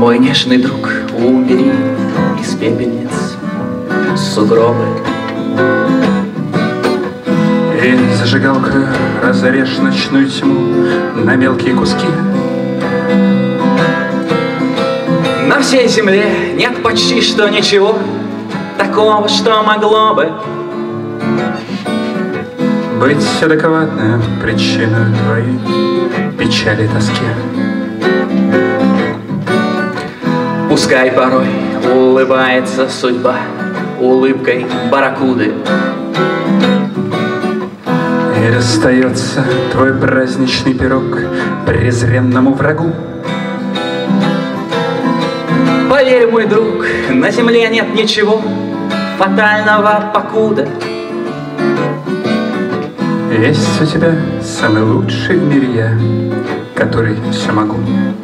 Мой нежный друг, убери из пепельниц сугробы. И зажигалка разрежь ночную тьму на мелкие куски. На всей земле нет почти что ничего такого, что могло бы быть адекватной причиной твоей печали и тоски. Пускай порой улыбается судьба улыбкой барракуды, и достается твой праздничный пирог презренному врагу. Поверь, мой друг, на земле нет ничего фатального, покуда есть у тебя самый лучший в мире я, который все могу.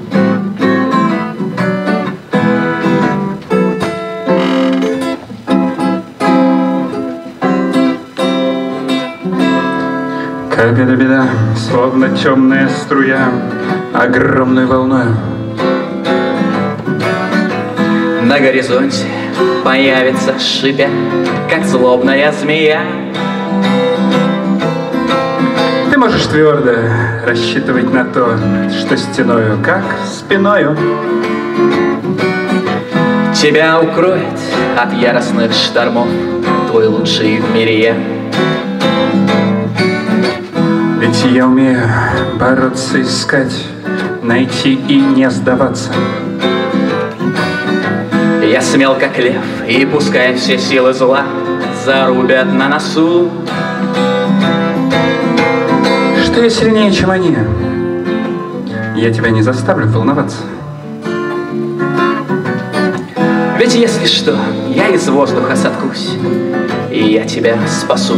Как эта беда, словно темная струя, огромной волною на горизонте появится, шипя, как злобная змея. Ты можешь твердо рассчитывать на то, что стеною, как спиною, тебя укроет от яростных штормов твой лучший в мире я. Ведь я умею бороться, искать, найти и не сдаваться. Я смел, как лев, и пускай все силы зла зарубят на носу, что я сильнее, чем они. Я тебя не заставлю волноваться. Ведь если что, я из воздуха соткусь, и я тебя спасу.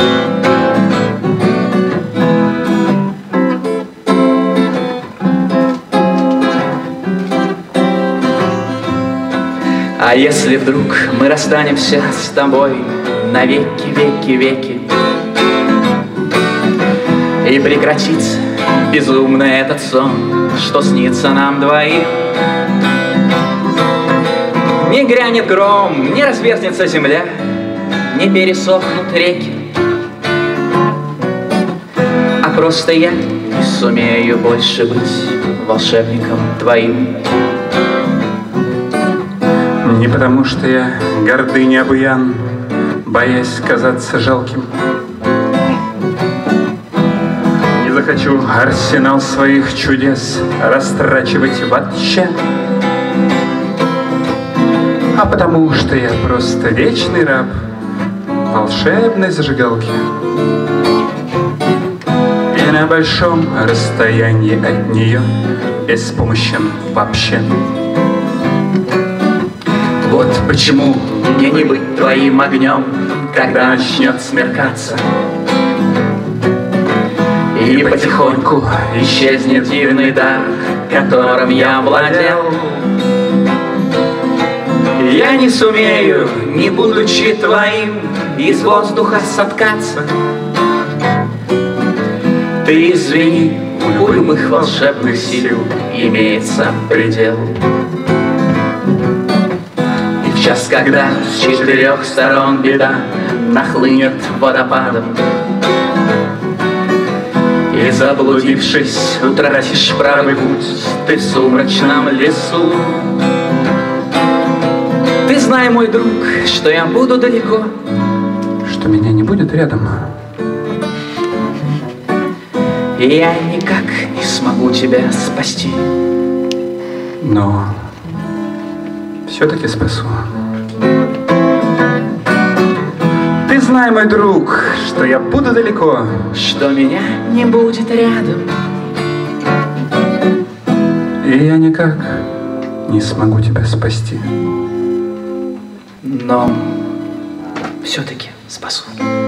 А если вдруг мы расстанемся с тобой навеки, веки, веки, и прекратится безумно этот сон, что снится нам двоим, не грянет гром, не разверзнется земля, не пересохнут реки, а просто я не сумею больше быть волшебником твоим. Не потому, что я гордыня обуян, боясь казаться жалким. Не захочу арсенал своих чудес растрачивать вообще, а потому, что я просто вечный раб волшебной зажигалки. И на большом расстоянии от нее беспомощен вообще. Вот почему мне не быть твоим огнем, когда начнет смеркаться, и потихоньку исчезнет дивный дар, которым я владел. Я не сумею, не будучи твоим, из воздуха соткаться. Ты извини, у любых волшебных сил имеется предел. В час, когда с четырех сторон беда нахлынет водопадом, и, заблудившись, утратишь правый путь ты в сумрачном лесу. Ты знай, мой друг, что я буду далеко, что меня не будет рядом, и я никак не смогу тебя спасти. Но все-таки спасу. Ты знай, мой друг, что я буду далеко, что меня не будет рядом, и я никак не смогу тебя спасти. Но все-таки спасу.